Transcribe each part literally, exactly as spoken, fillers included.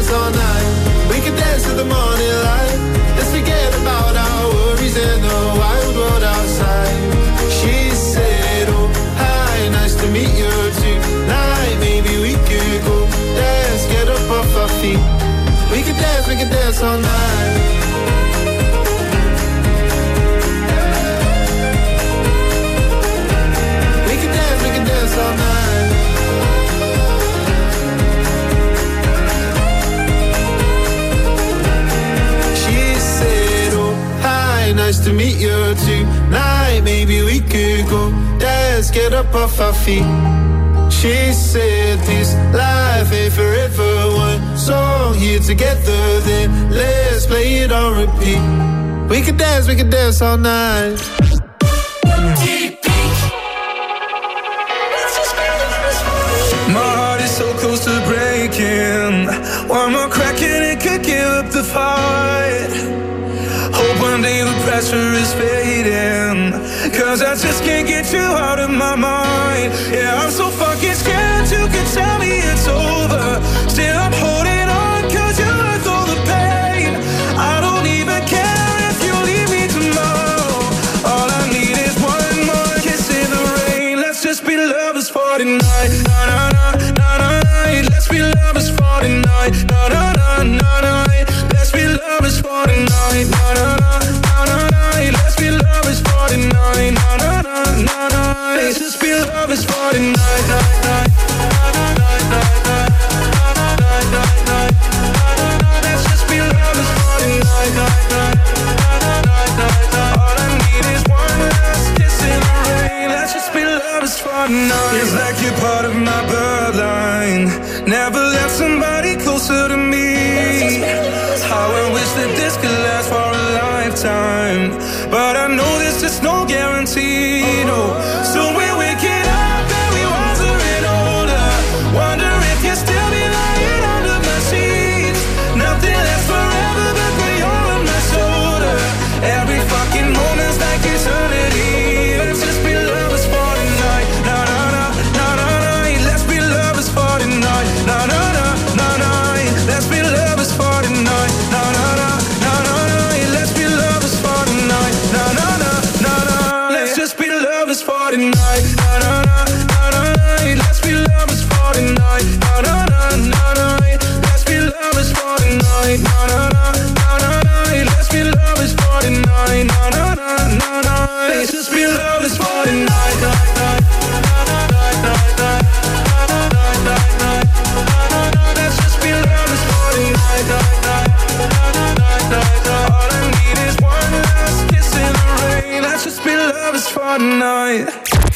dance all night. We could dance to the morning light. Let's forget about our worries and the wild world outside. She said, oh, hi, nice to meet you tonight. Maybe we could go dance, get up off our feet. We could dance, we could dance all night. We could dance, we could dance all night. She said, oh, hi, nice to meet you tonight. Maybe we could go dance, get up off our feet. She said this life ain't forever. One song here together, then let's play it on repeat. We could dance, we could dance all night. My heart is so close to breaking. One more crack and it could give up the fight. Hope one day the pressure is fading, cause I just can't get you out of my mind. Yeah, I'm so fucking scared you can tell me it's over. Still I'm holding on cause you're worth all the pain. I don't even care if you leave me tomorrow. All I need is one more kiss in the rain. Let's just be lovers for tonight. Na na na na na. Let's be lovers for tonight. Na na na na na. Let's be lovers for tonight. Na na na na na. Let's be lovers for tonight. Na na na na na. Let's just be lovers for tonight. Night night. Let's just be lovers for tonight. Night night. All I need is one last kiss in the rain. Let's just be lovers for tonight. It's like you're part of my bloodline. Never left somebody closer to me. How I wish that this could last for a lifetime, but I know there's just no guarantee, no. So we're waking up and we wiser and older. Wonder if you'll still be lying under my sheets. Nothing lasts forever but when you're on my shoulder. Every fucking moment's like eternity. Let's just be lovers for tonight. Na na na na na na. Let's be lovers for tonight. Na na na na na. Let's be lovers for tonight. Na na na na na na. Let's be lovers for tonight. Na na na na na. Let's just be lovers for tonight. Na na na na na. Let's be lovers for tonight. Na na na na na. Let's be lovers for tonight. Na na na na na. Let's be lovers for tonight. Na na na na na. Let's just be lovers for tonight. Let's just be lovers for tonight. All I need is one last kiss in the rain. Let's just be lovers for tonight.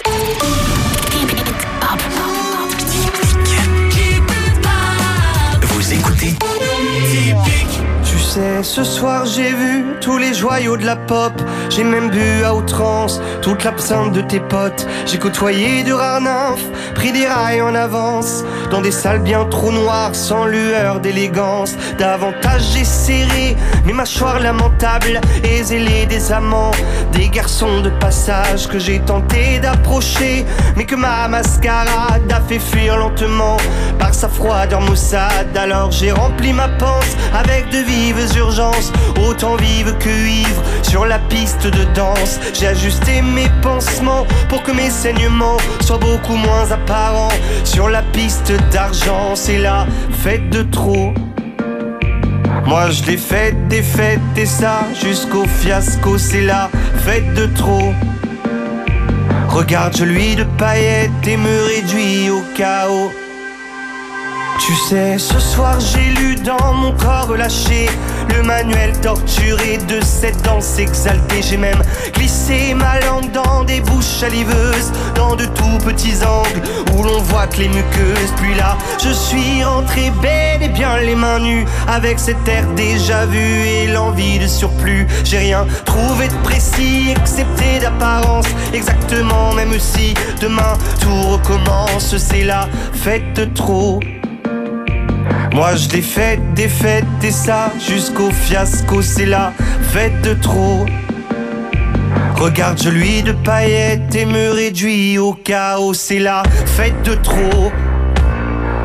Vous écoutez Typique. Tu sais, ce soir j'ai vu tous les joyaux de la pop. J'ai même bu à outrance toute l'absinthe de tes potes. J'ai côtoyé de rares nymphes, pris des rails en avance, dans des salles bien trop noires, sans lueur d'élégance. Davantage j'ai serré mes mâchoires lamentables et zélé des amants, des garçons de passage que j'ai tenté d'approcher, mais que ma mascarade a fait fuir lentement par sa froideur maussade. Alors j'ai rempli ma panse avec de vives urgences, autant vives que ivres sur la piste de danse. J'ai ajusté mes pansements pour que mes saignements soient beaucoup moins apparents sur la piste d'argent. C'est la fête de trop. Moi je l'ai faite, des fêtes et ça jusqu'au fiasco. C'est la fête de trop. Regarde, je lui de paillettes et me réduis au chaos. Tu sais, ce soir j'ai lu dans mon corps relâché le manuel torturé de cette danse exaltée. J'ai même glissé ma langue dans des bouches saliveuses, dans de tout petits angles où l'on voit que les muqueuses. Puis là, je suis rentré bel et bien les mains nues, avec cet air déjà vu et l'envie de surplus. J'ai rien trouvé de précis excepté d'apparence, exactement, même si demain tout recommence. C'est la fête de trop. Moi je l'ai faite, des fêtes et ça jusqu'au fiasco. C'est la fête de trop. Regarde, je lui de paillettes et me réduis au chaos. C'est la fête de trop.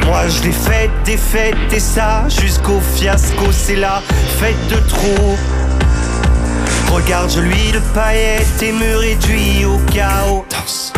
Moi je l'ai faite, défaite et ça jusqu'au fiasco, c'est la fête de trop. Regarde, je lui de paillettes et me réduis au chaos. Danse.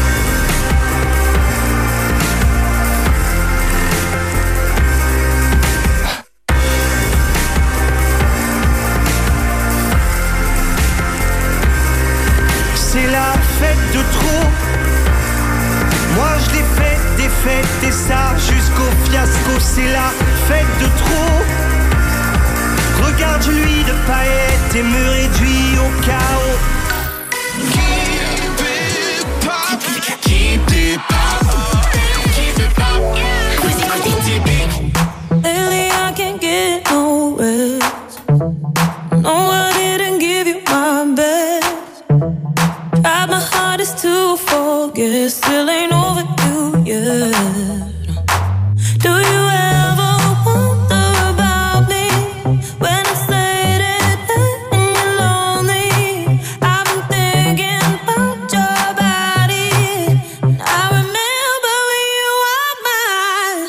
C'est la fête de trop. Moi je l'ai faite, défaite et ça jusqu'au fiasco, c'est la fête de trop. Regarde, je lui de paillettes et me réduis au chaos. Keep it pop, keep it pop, keep it pop. Vous écoutez Typique. Lately I can't get no rest. No, I didn't give you my best. Tried my hardest to forget, still ain't over you yet. Do you ever wonder about me when it's late at night and you're lonely? I've been thinking about your body, and I remember when you were mine.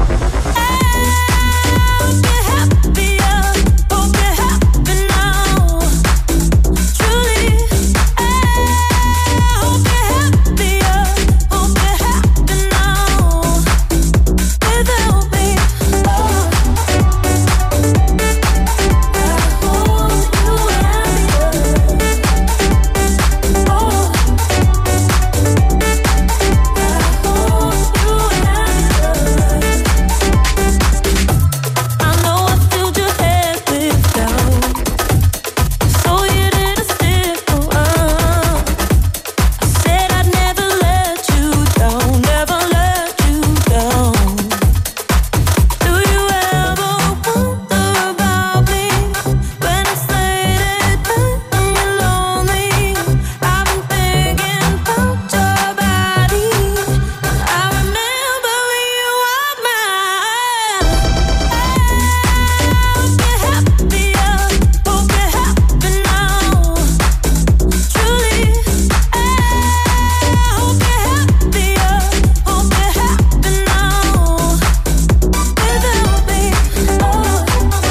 I hope you're happier, hope you're happy now. Truly, I hope you're happier, hope you're happy now. Without me, oh, I hope you I know I filled your head with doubt, so you didn't stick around. I said I'd never let you down, never let you down. Do you ever wonder about me when it's late at night and you're lonely? I've been thinking about your body, and I remember when you were mine. I hope you're happier, hope you're happy now. Truly, I hope you're happier, hope you're happy now. Without me, oh,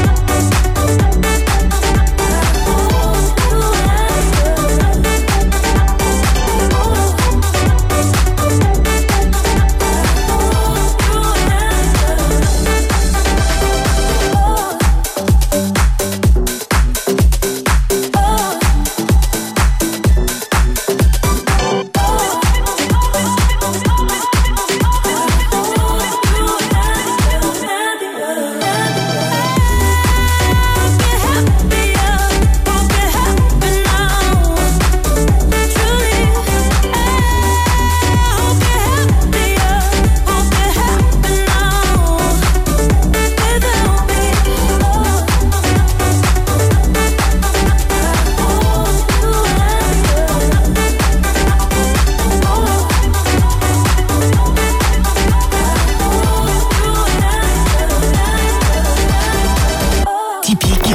Typique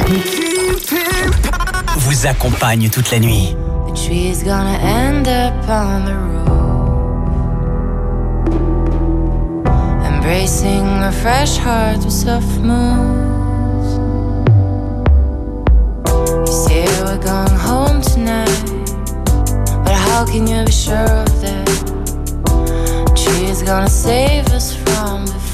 vous accompagne toute la nuit. the tree's gonna end up on the road, embracing a fresh heart with soft moves. You say we're going home tonight, but how can you be sure of that? The tree is gonna save us from before.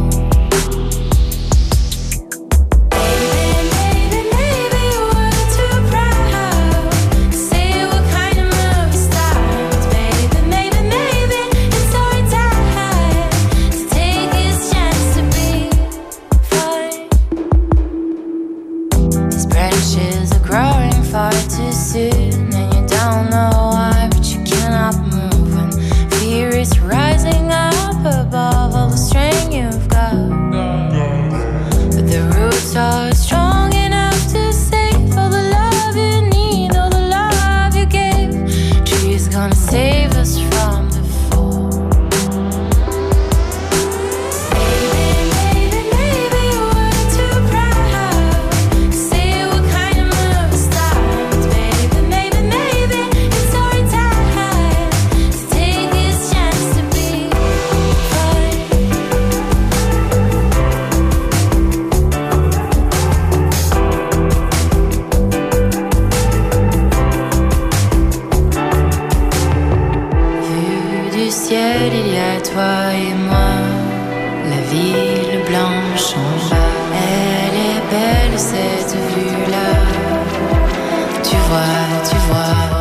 Maybe, maybe, maybe we're too proud to say what kind of movie stars. Maybe, maybe, maybe it's our time to take this chance to be fine. These branches are growing far too soon, and you don't know why, but you cannot move, and fear is rising up above. du ciel, il y a toi et moi. La ville blanche en bas, elle est belle cette vue-là. Tu vois, tu vois.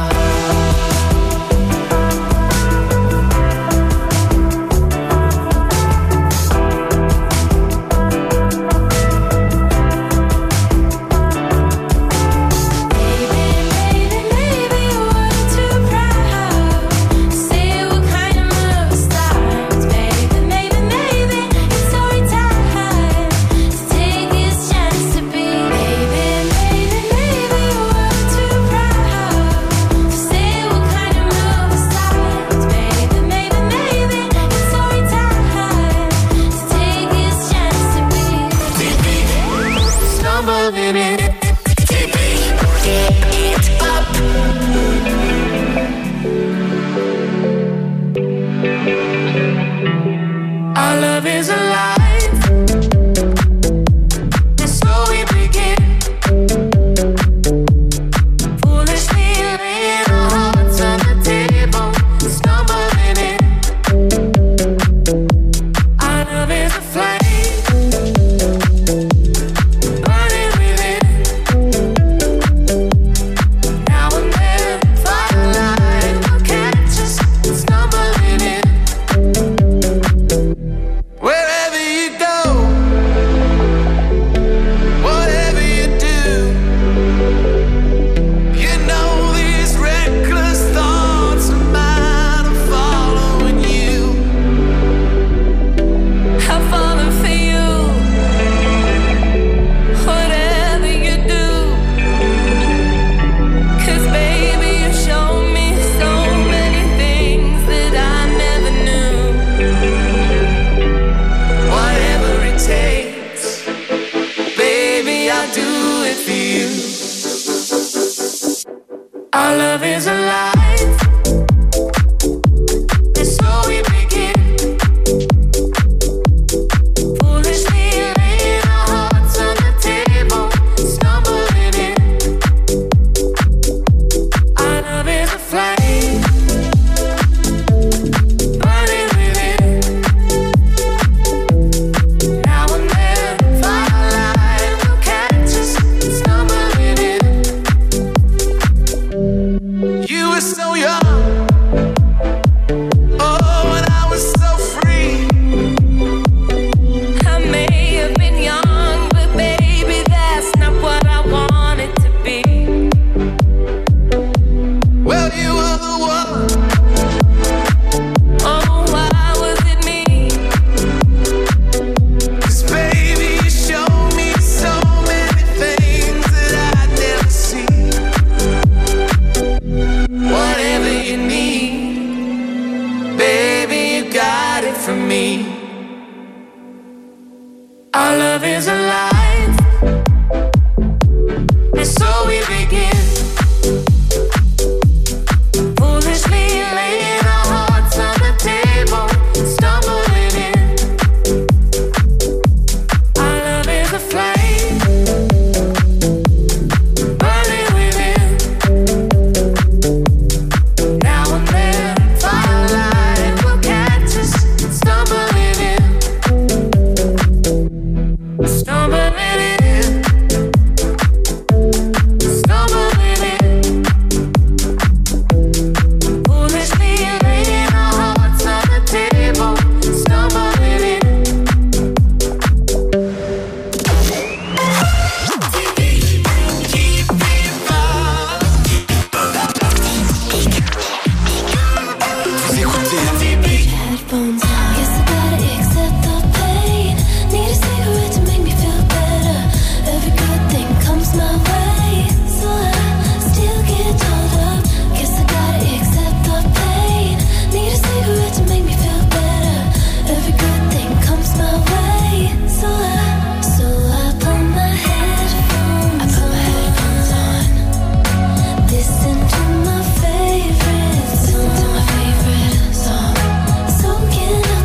Soaking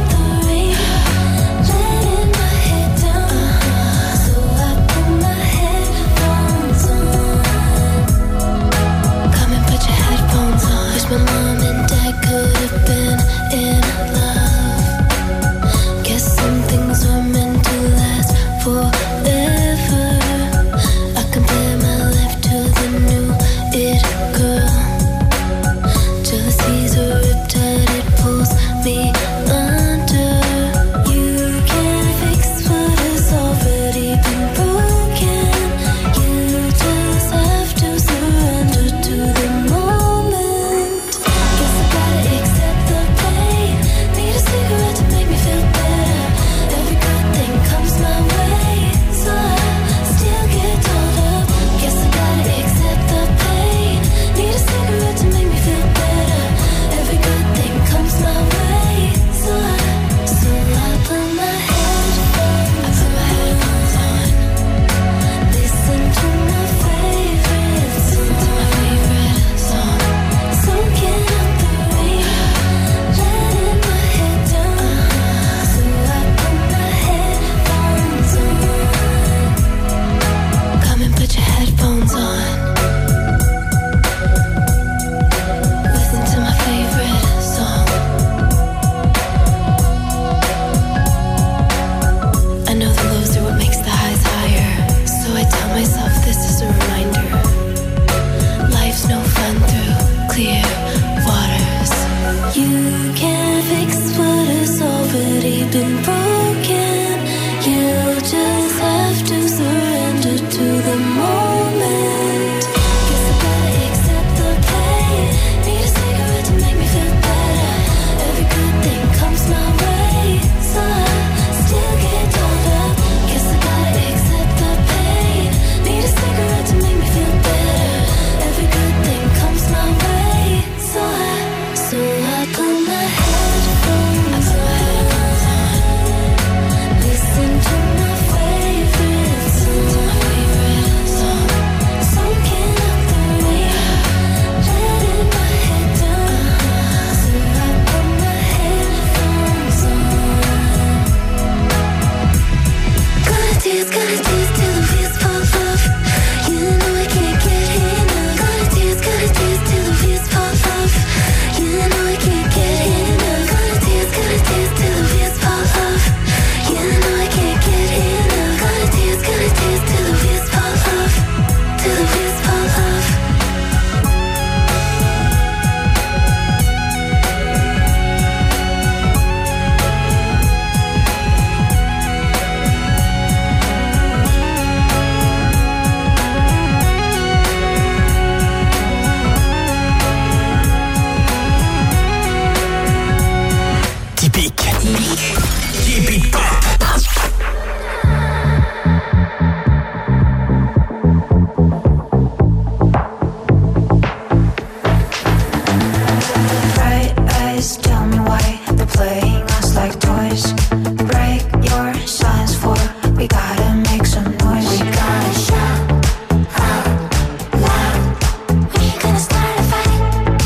eyes tell me why they're playing us like toys. Break your silence for we gotta make some noise. We gotta shout out loud. We gonna start a fight.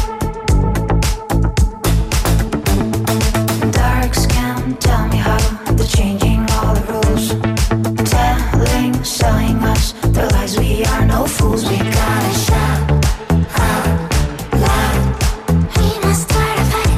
Dark skin, tell me how they're changing all the rules. Telling, selling us their lies. We are no fools. We gotta shout out loud. We must start a fight.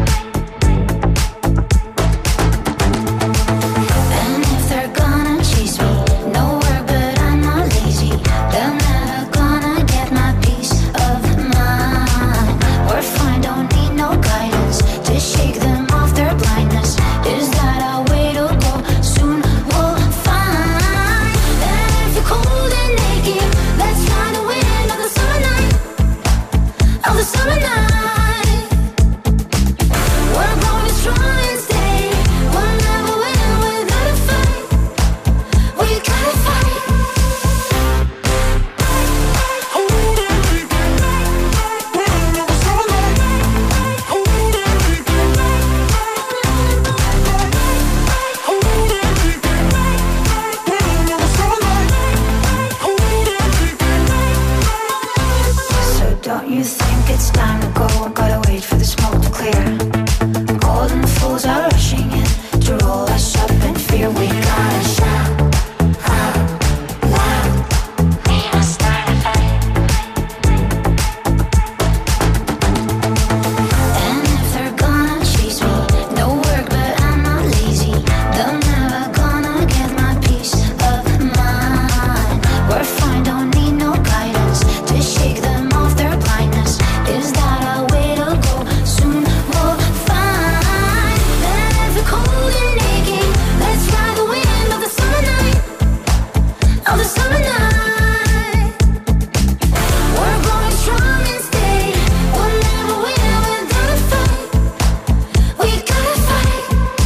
And if they're gonna chase me, no work, but I'm not lazy. They're never gonna get my peace of mind. We're fine, don't need no guidance to shake them off their blindness. Is that our way to go? Soon we'll find that if you're cold and naked, let's fly the wind of the summer night, of the summer night. We're growing strong and stay. We'll never win without a fight. We gotta fight. So don't you think it's time to go? Gotta wait for the smoke to clear. Golden fools are rushing in to roll us up in fear. We gotta shout out loud. We must start a fight. And if they're gonna chase me, no work, but I'm not lazy. They're never gonna get my peace of mind. We're fine, don't need no guidance to shake them off their blindness. Is that our way to go? Soon we'll find that if we're cold and naked, let's fly the wind of the summer night, of the summer night. We're growing strong and stay. We'll never win without a fight. We gotta fight.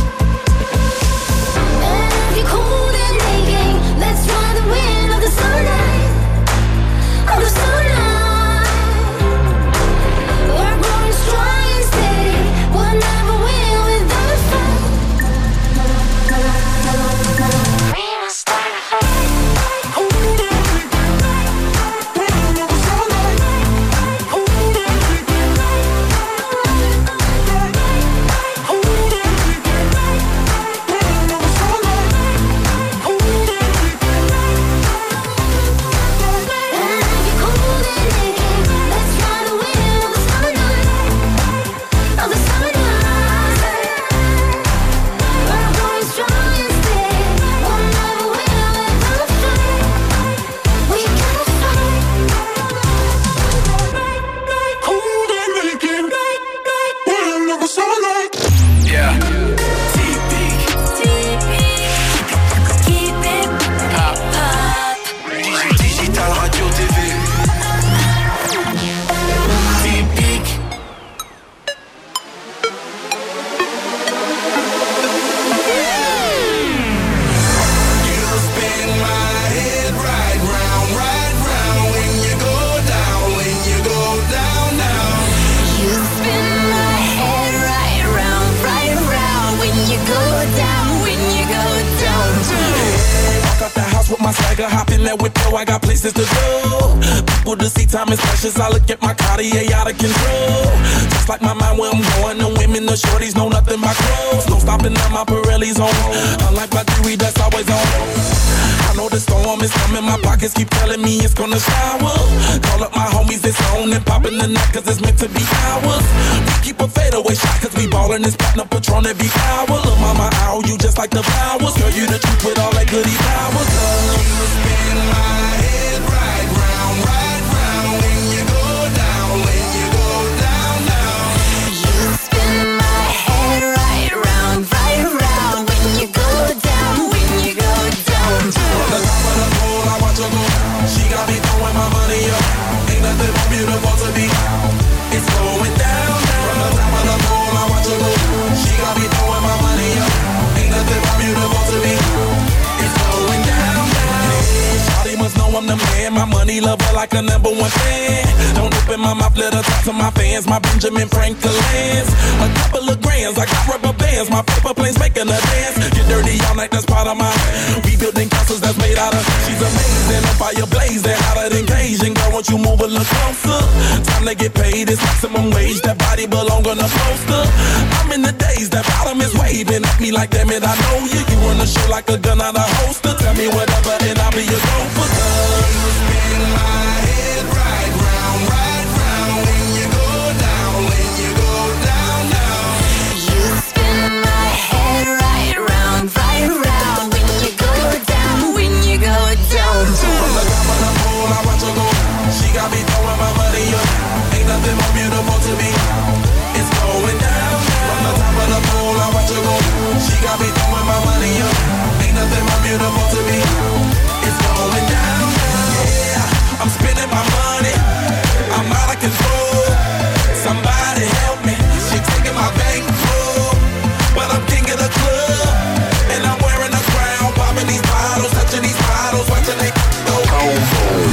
And if you're cold and naked, let's fly the wind of the summer night, of the summer night. We're growing strong and steady. We'll never win without a fight. We must start a fight. And if you're cold and naked, let's fly the wind of the summer night, of the summer night. We're growing strong and steady. We'll never win without a fight. We gotta fight. Cold and naked. Wind of a summer night. Yeah. T P. Keep it Pop. pop. Digital Radio T V. Typique. You spin my head right round, right round. When you go down, when you go down, down. You spin my head right round, right round. When you go down, when you go down, down. Walk out the house with my swagger, hop in that whip, yo, I got places to go. People to see, time is precious. I look at my Cartier out of control. Just like my mind where I'm going, the women, the shorties know nothing but clothes. No stopping at my Pirelli's on. Unlike my jewelry, that's always on. I know the storm is coming, my pockets keep telling me it's gonna shower. Call up my homies, it's on and popping the night, cause it's meant to be ours. We keep a fadeaway shot, cause we ballin' this platinum Patron every hour. Look, mama, ow, you just like the flowers. Girl, you the truth with all that goody powers. You spin my head right round, right round. When you go down, when you go down, down. You spin my head right round, right round. When you go down, when you go down, From the down. top of the pole, I watch her go. She got me throwing my money up. Ain't nothing more beautiful to be. It's going down, down. From the top of the pole, I watch her go. She got me throwing my money up. Ain't nothing more beautiful to be. It's going down, down. Shawty must know I'm the man. My money lover like a number one fan. Don't open my mouth, let her talk to my fans. My Benjamin Franklin's. A couple of grands, I got rubber bands. My paper planes making a dance. Get dirty all night, that's part of my. We building castles that's made out of. She's amazing, a fire blazing, hotter than Cajun. Girl, won't you move a little closer? Time to get paid, it's maximum wage. That body belong on a poster. I'm in the days, that bottom is waving at me like, damn it, I know you. You run the show like a gun out of holster. Tell me whatever and I'll be your gopher. You spin my head right round, right round. When you go down, when you go down, down. You spin my head right round, right round. When you go down, when you go down. From the top of the pool, I watch her go. She got me throwing my money up. Ain't nothing more beautiful to me. It's going down. From the top of the pool, I watch her go. She got me throwing my money up. Ain't nothing more beautiful to me. It's going down. Yeah, I'm spending my money. I'm out of control. Somebody help me. She taking my bank full, but I'm king of the club, and I'm wearing a crown. Popping these bottles, touching these bottles, watching they go boom.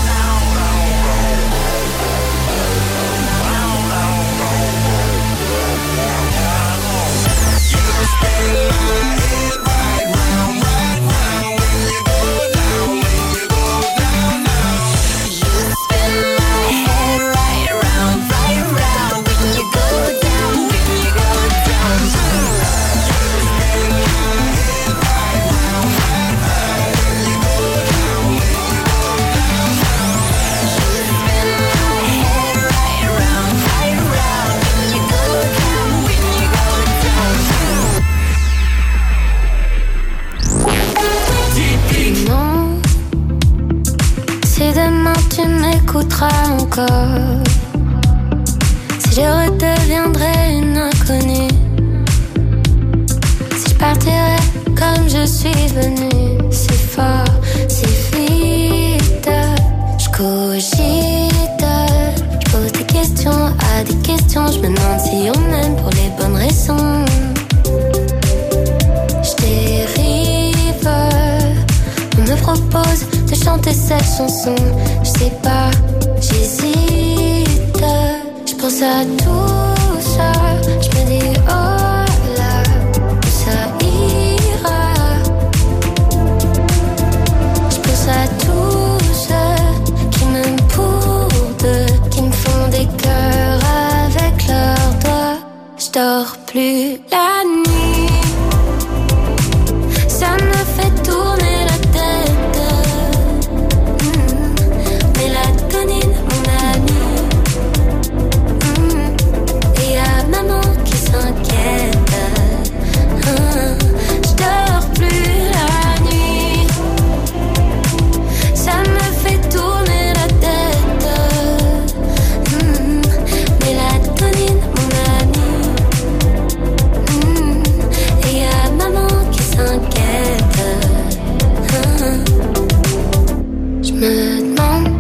Encore. Si je redeviendrais une inconnue, si je partirais comme je suis venue, si fort, si vite, je cogite, je pose des questions à des questions, je me demande si on m'aime pour les bonnes raisons. Je dérive, on me propose de chanter cette chanson, je sais pas. J'hésite, je pense à tout ça, je me dis oh là, ça ira. Je pense à tous ceux qui m'aiment pour deux, qui me font des cœurs avec leurs doigts. Je dors plus la nuit, ça me fait tourner la tête. Mélatonine, mon ami. Mmh. Et y'a maman qui s'inquiète. Mmh. Je dors plus la nuit. Ça me fait tourner la tête. Mmh. Mélatonine, mon ami. Mmh. Et y'a maman qui s'inquiète. Mmh. Je me demande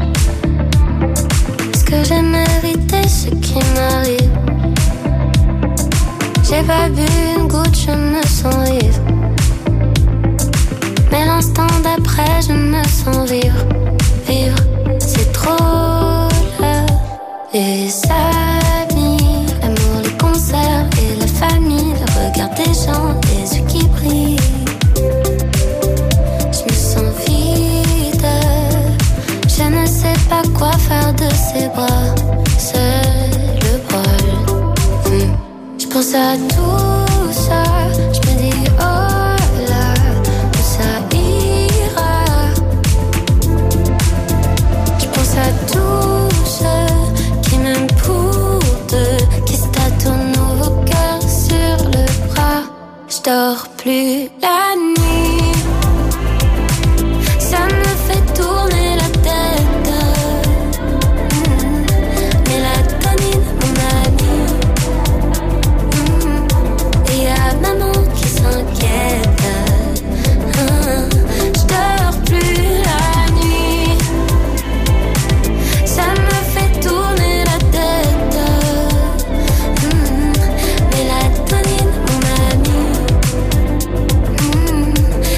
que j'aime éviter ce qui m'arrive. J'ai pas bu une goutte, je me sens ivre. Mais l'instant d'après, je me sens vivre. Vivre, c'est trop là. Les amis, l'amour, les concerts et la famille, le regard des gens, les yeux qui brillent. Je me sens vide. Je ne sais pas quoi faire de ses bras, c'est le bol. Mmh. Je pense à tout ça, je me dis oh là, que ça ira. Je pense à tous ceux qui m'aiment pour deux, qui se tâtonnent nos cœurs sur le bras. Je dors plus la nuit, ça me fait tourner la tête. Maman qui s'inquiète. Mmh. Je dors plus la nuit, ça me fait tourner la tête. Mmh. Mélatonine, mon ami. Mmh.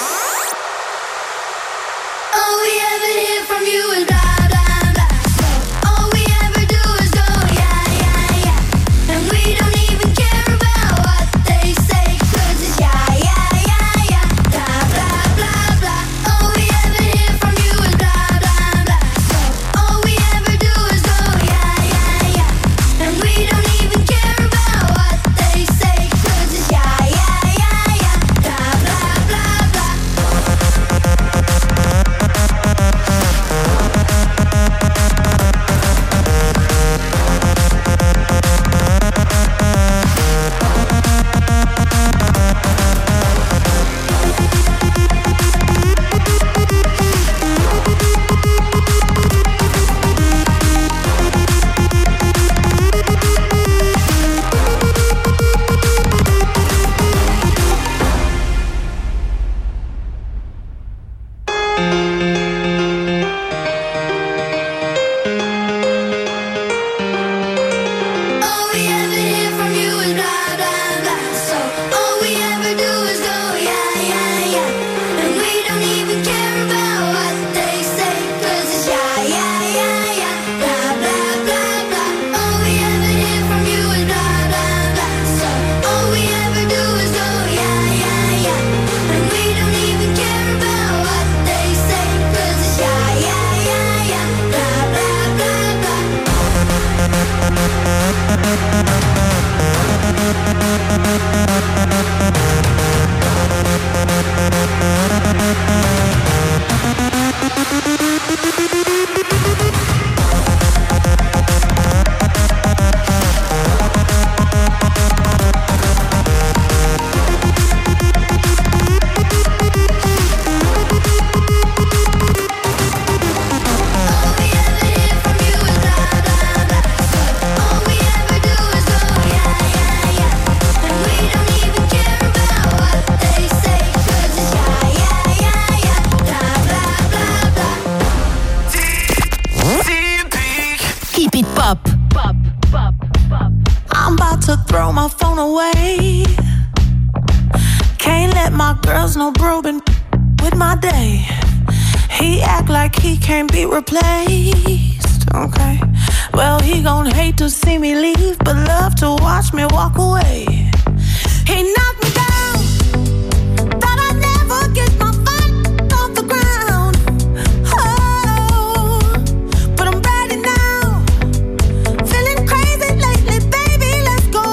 throw my phone away. Can't let my girls know bro been with my day. He act like he can't be replaced. Okay, well he gon' hate to see me leave, but love to watch me walk away. He knocked me down, thought I'd never get my fight off the ground. Oh, but I'm ready now, feeling crazy lately, baby, let's go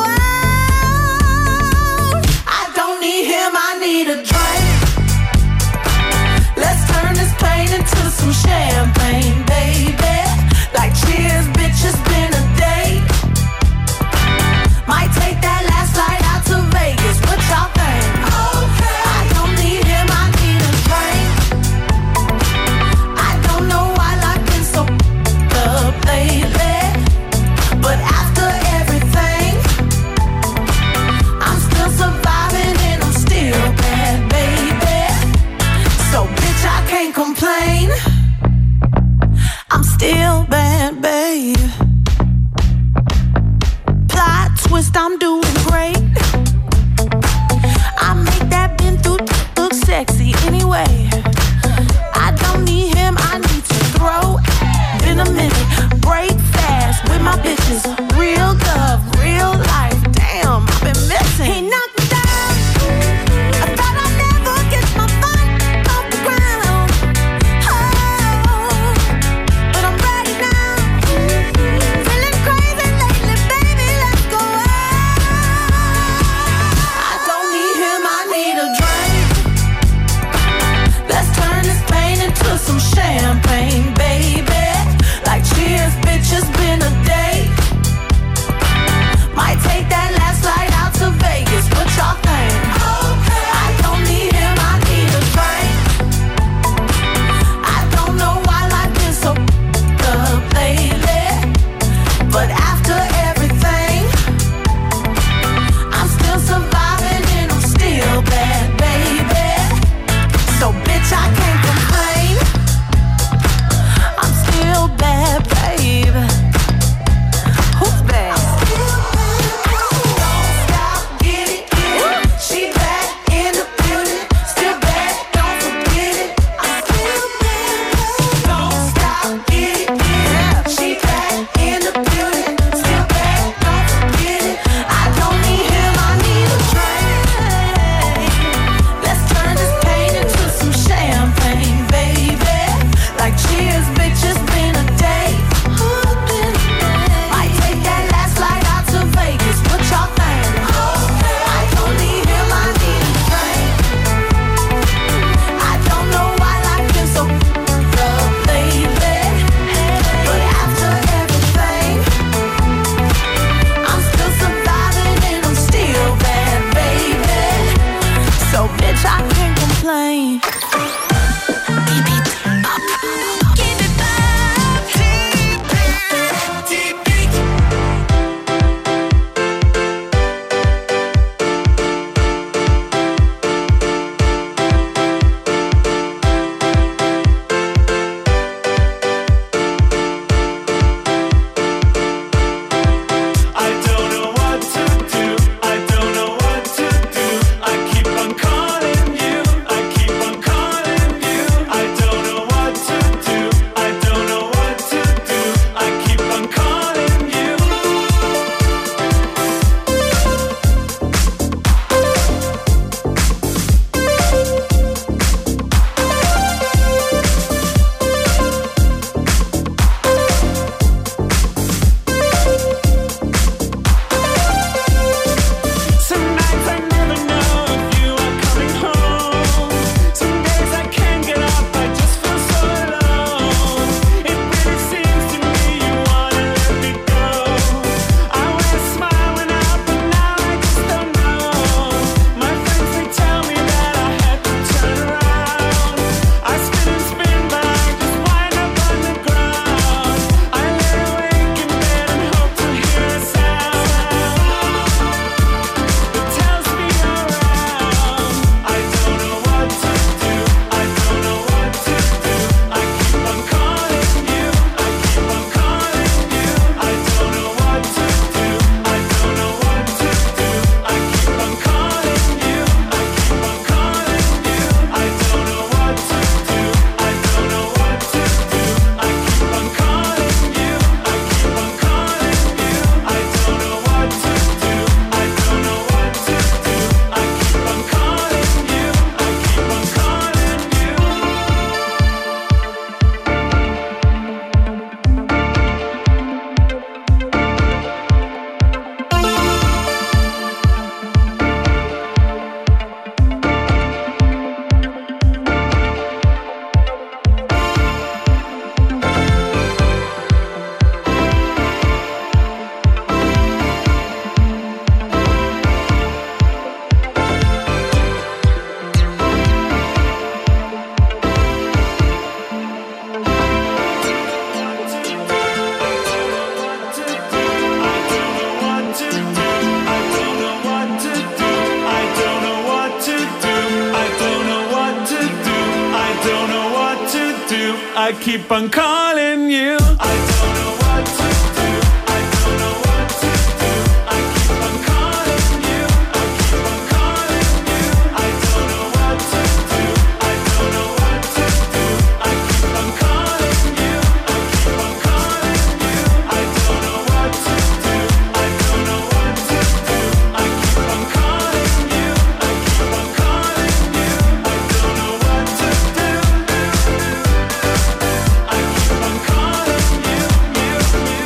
out. I don't need him, I need a drink. Let's turn this pain into some champagne, baby. Like cheers, bitch, it's been a day. Might take that last flight out to Vegas, what y'all think? Okay. I don't need him, I need a drink. I don't know why life been so up lately, but after everything, I'm still surviving and I'm still bad, baby. So bitch, I can't complain, I'm still bad, babe. Plot twist, I'm doing great. I make that been through look sexy anyway. I don't need him, I need to throw. Been a minute, break fast with my bitches. Real love, real life, damn, I've been missing. He knocked me down, I thought I'd never get my fight off the ground. Oh, but I'm ready now, I keep on calling you. I don't know what to do. I don't know what to do. I keep on calling you. I keep on calling you. I don't know what to do. I don't know what to do. I keep on calling you. I keep on calling you. I don't know what to do. I don't know what to do. I keep on calling you. I keep on calling you. I don't know what to do. I keep on calling you, you, you.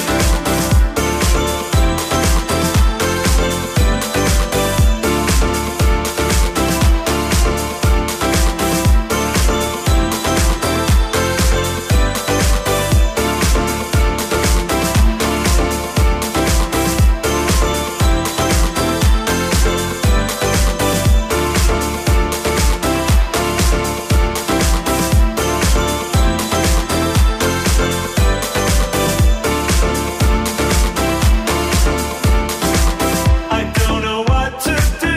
I don't know what to do.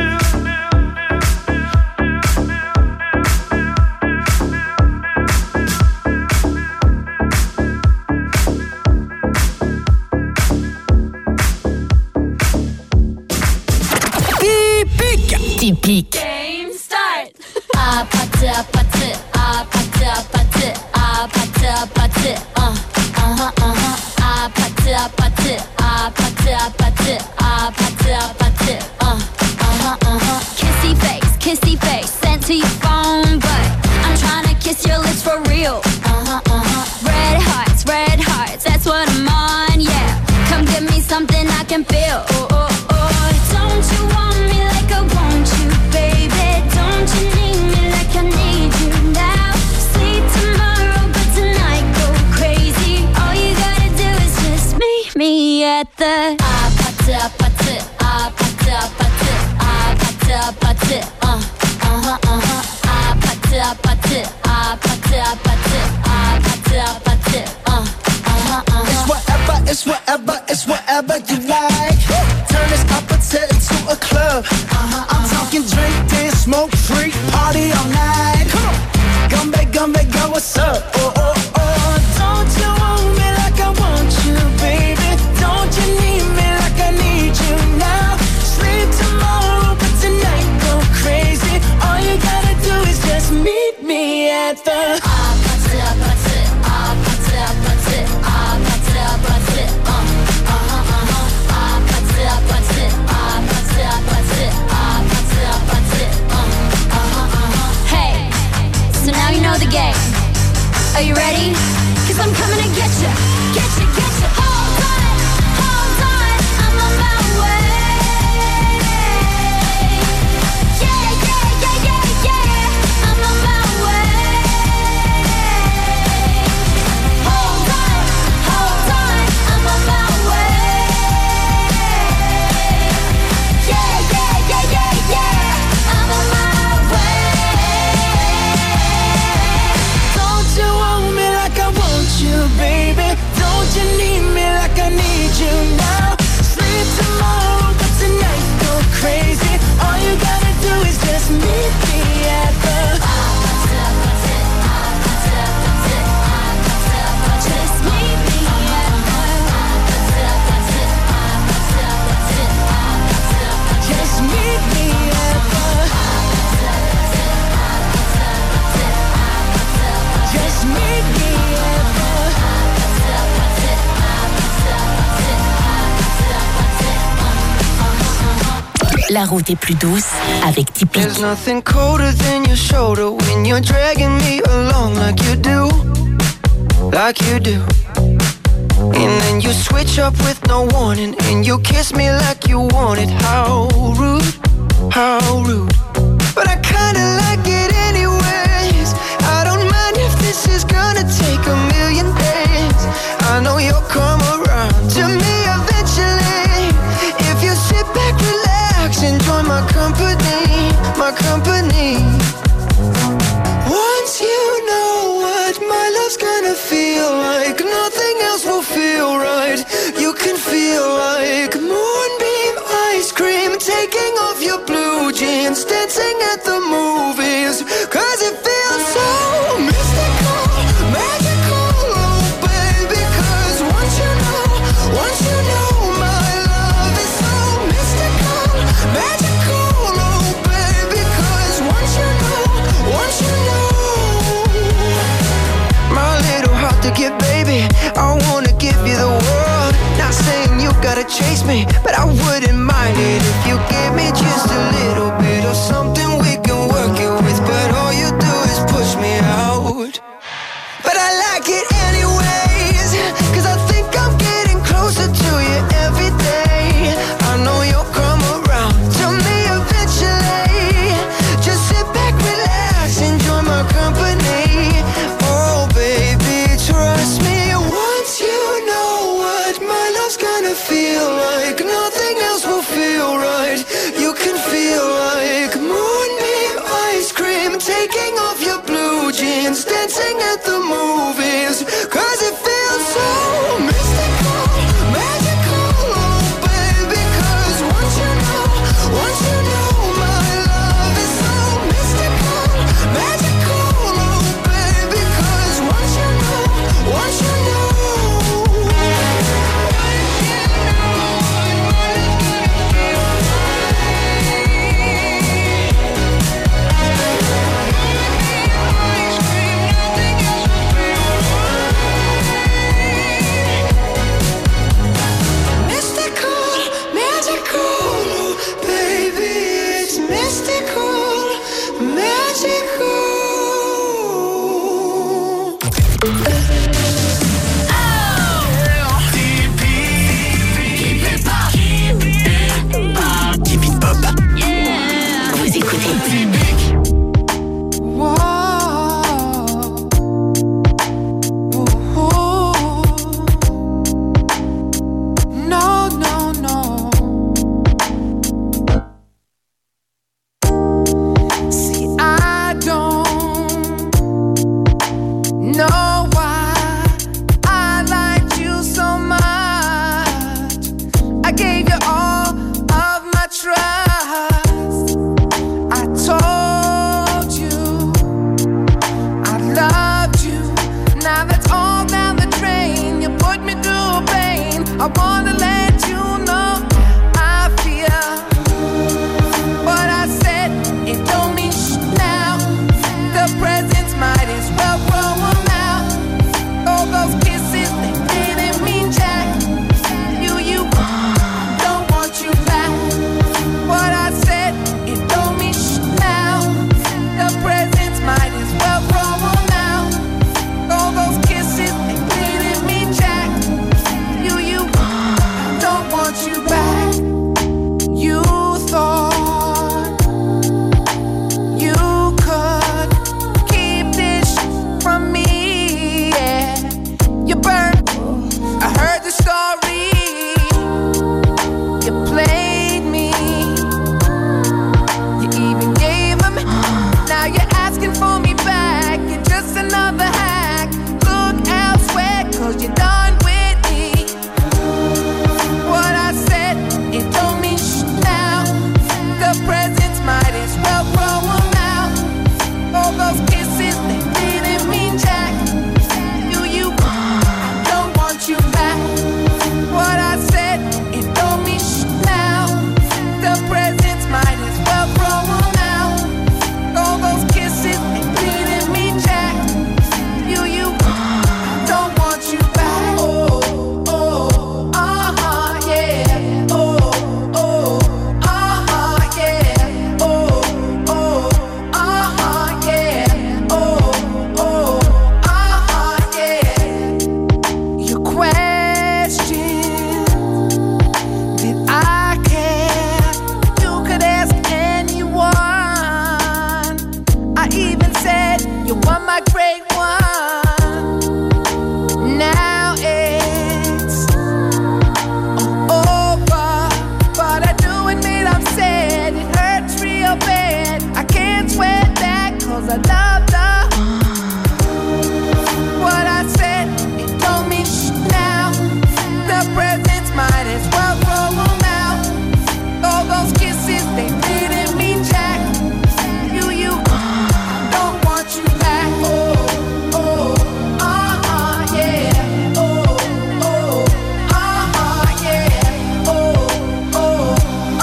Typique. Typique. Game start. Ah, pâté, pâté, ah, pâté, pâté, ah, pâté, pâté, uh, uh-huh, uh-huh. Ah, pâté, pâté, ah, pâté, pâté, ah, pâté, pâté, uh, uh-huh, uh-huh. Kissy face, kissy face, sent to your phone, but I'm tryna kiss your lips for real. Uh-huh, uh-huh. Red hearts, red hearts, that's what I'm on, yeah. Come give me something I can feel. Oh, oh, oh. Don't you want me like I want you, baby? Don't you need me like I need you now? Sleep tomorrow, but tonight go crazy. All you gotta do is just meet me at the ah, pâté, pâté, ah, pâté, pâté, ah, pâté, pâté, uh, uh-huh, uh-huh. Ah, pâté, pâté, ah, pâté, pâté, ah, pâté, pâté, uh, uh-huh, uh-huh. It's whatever, it's whatever, it's whatever you like. Turn this appetite into a club. Uh-huh, I'm talking drink, dance, smoke, freak, party all night. Come on, Gumbe, Gumbe, go, what's up? Oh, oh, oh. Don't you want me like I want you, baby? Don't you need me like I need you now? Sleep tomorrow, but tonight go crazy. All you gotta do is just meet me at the ah, pâté, pâté, ah, pâté, pâté, ah, pâté, pâté, uh, uh-huh, uh-huh. Ah, pâté, pâté, ah, pâté, pâté, ah, pâté, pâté, uh, uh-huh, uh-huh. Hey, so now you know the game. Are you ready? 'Cause I'm coming to get you, get you, get you. Hold on, hold on, I'm on my way. Yeah, yeah, yeah, yeah, yeah, I'm on my way. Hold on, hold on, I'm on my way. Yeah, yeah, yeah, yeah, yeah, I'm on my way. Don't you want me like I want you, baby? Don't you need me like I need you now? Sleep tomorrow, but tonight go crazy. All you gotta do is just meet me at the just meet me at the just meet me at the just meet me at La route est plus douce avec Typique. There's nothing colder than your shoulder when you're dragging me along like you do, like you do. And then you switch up with no warning, and you kiss me like you want it. How rude, how rude. But I kinda like it anyways. I don't mind if this is gonna take a million days. I know you'll come around to me eventually. If you sit back, relax, enjoy my company, my company. Once you know what my love's gonna feel like, nothing else will feel right. You can feel like moonbeam ice cream, taking off your blue jeans, dancing at the movies, 'cause it feels so mystical. chase me, but I wouldn't mind it if you give me just a little bit of something we can work it with. But all you do is push me out. But I like it anyways, cause I think I'm getting closer to you every day. I know you'll come around to me eventually. Just sit back, relax, enjoy my company. Oh baby, trust me, once you know what my love's gonna feel like, nothing else will feel right. You can feel like moonbeam ice cream, taking off your blue jeans, dancing at the movies, cause it feels so mystical, magical, oh baby. Cause once you know, once you know my love is so mystical, magical, oh baby. Cause once you know, once you know.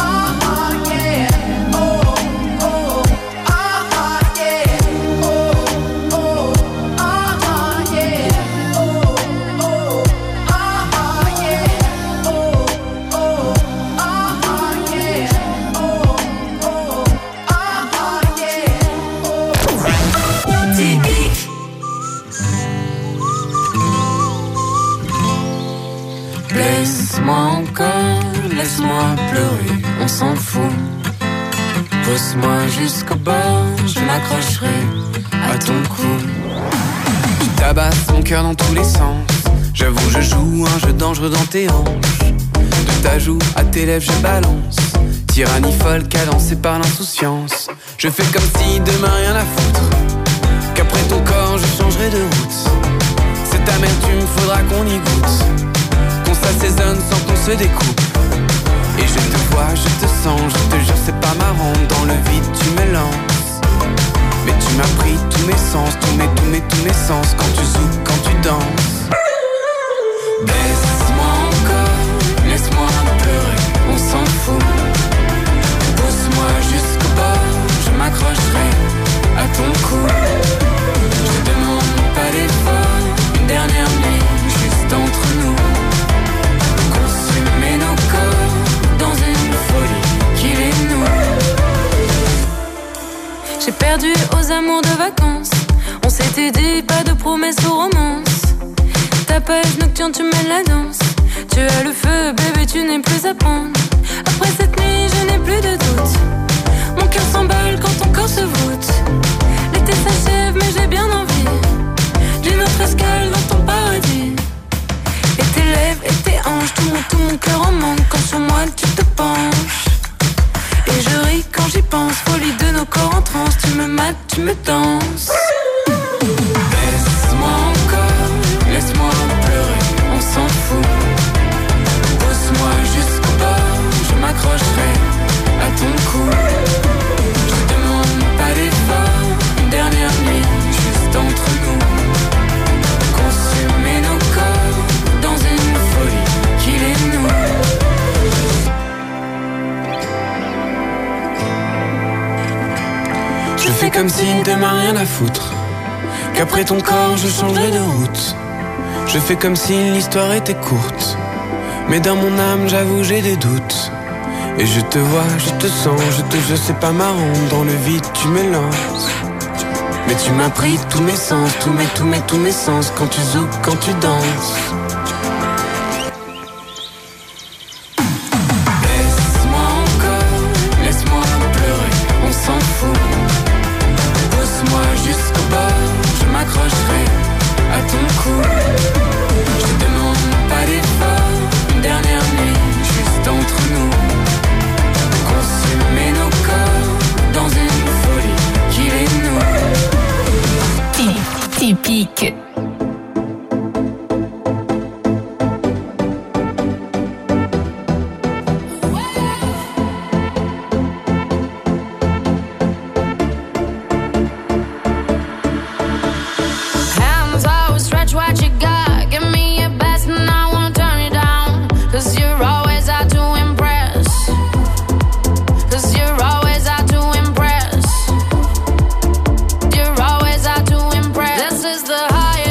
Oh Typique. Laisse-moi encore, laisse-moi pleurer, on s'en fout. Pousse-moi jusqu'au bord, je m'accrocherai à ton cou. Tu tabasses mon cœur dans tous les sens. J'avoue, je joue un jeu dangereux dans tes hanches. De ta joue à tes lèvres, je balance. Tyrannie folle cadencée par l'insouciance. Je fais comme si demain rien à foutre, qu'après ton corps je changerai de route. Cette amertume, faudra qu'on y goûte, qu'on s'assaisonne sans qu'on se découpe. Et je te vois, je te sens, je te jure c'est pas marrant. Dans le vide tu me lances, mais tu m'as pris tous mes sens, tous mes, tous mes, tous mes sens. Quand tu zoukes, quand tu danses. Baisse-moi encore, laisse-moi pleurer, on s'en fout. Pousse-moi jusqu'au bord, je m'accrocherai à ton cou. Je demande pas d'effort, une dernière nuit juste entre nous. Consumer nos corps dans une folie qu'il est nous. J'ai perdu aux amours de vacances. On s'était dit pas de promesses ou romances. Ta page nocturne, tu mènes la danse. Tu as le feu, bébé, tu n'es plus à prendre. Après cette nuit, je n'ai plus de doute. Mon cœur s'emballe quand ton corps se voûte. L'été s'achève, mais j'ai bien envie d'une autre escale dans ton paradis. Et tes lèvres et tes hanches, tout mon, tout mon cœur en manque quand sur moi tu te penches. Et je ris quand j'y pense, folie de nos corps en transe. Tu me mates, tu me danses. Laisse-moi encore, laisse-moi pleurer, on s'en fout. Pousse-moi jusqu'au bord, je m'accrocherai à ton cou. Je demande pas d'effort, une dernière nuit juste entre nous. Consumer nos corps dans une folie qu'il est nous. Je fais comme si demain rien à foutre, qu'après ton corps je changerai de route. Je fais comme si l'histoire était courte, mais dans mon âme j'avoue j'ai des doutes. Et je te vois, je te sens, je te jure c'est pas marrant. Dans le vide tu me lances, mais tu m'as pris tous mes sens, tous mes, tous mes, tous mes sens. Quand tu zoukes, quand tu danses. Laisse-moi encore, laisse-moi pleurer, on s'en fout. Pousse-moi jusqu'au bord, je m'accrocherai à ton cou. Je demande pas d'effort, une dernière nuit juste entre nous. Consumer nos corps dans une folie qu'il est nous. Typique. Hands out, stretch what you got. Give me your best and I won't turn you down. Cause you're always out to impress. Cause you're always out to impress. You're always out to impress. This is the high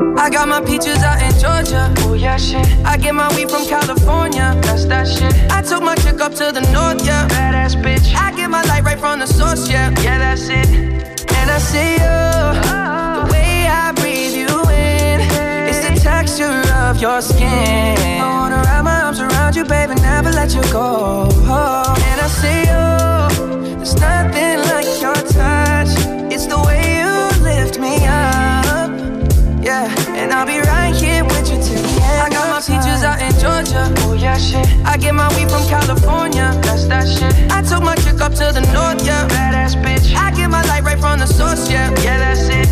I got my peaches out in Georgia. Oh yeah, shit. I get my weed from California. That's that shit. I took my chick up to the north, yeah. Badass bitch. I get my light right from the source, yeah. Yeah, that's it. And I see you, the way I breathe you in. It's the texture of your skin. I wanna wrap my arms around you, baby, never let you go. And I see you, there's nothing like your touch. It's the way you lift me up. Yeah, and I'll be right here with you till the end. I got my peaches out in Georgia. Oh yeah, shit. I get my weed from California. That's that shit. I took my chick up to the north, yeah. Badass bitch. I get my light right from the source, yeah. Yeah, that's it.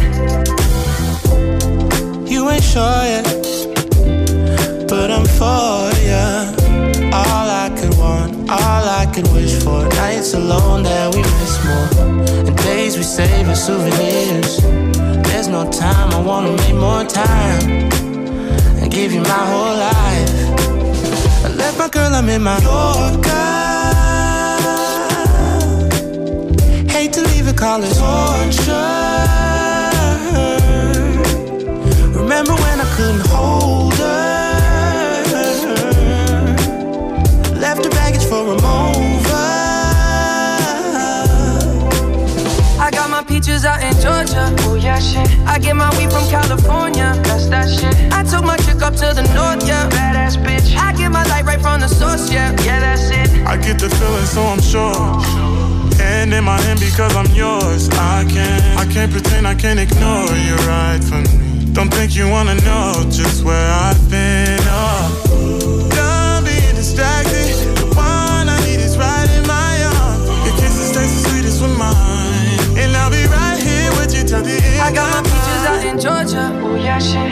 You ain't sure yet, but I'm for ya. All I could want, all I could wish for. Nights alone that we miss more, and days we save as souvenirs. There's no time, I wanna make more time and give you my whole life. I left my girl, I'm in my Yorker. Hate to leave it, call it torture. Remember when I couldn't hold her? Left her baggage for a mover. I got my peaches out in Georgia. Oh yeah, shit. I get my weed from California. That's that shit. I took my chick up to the north, yeah. Badass bitch. I get my light right from the source, yeah. Yeah, that's it. I get the feeling, so I'm sure. Hand in my hand because I'm yours. I can't, I can't pretend, I can't ignore you right from me. Don't think you wanna know just where I've been. Oh, done being distracted. The one I need is right in my arms. Your kisses taste the sweetest with mine. And I'll be right here with you till the end. I got my peaches out in Georgia. Oh yeah, shit.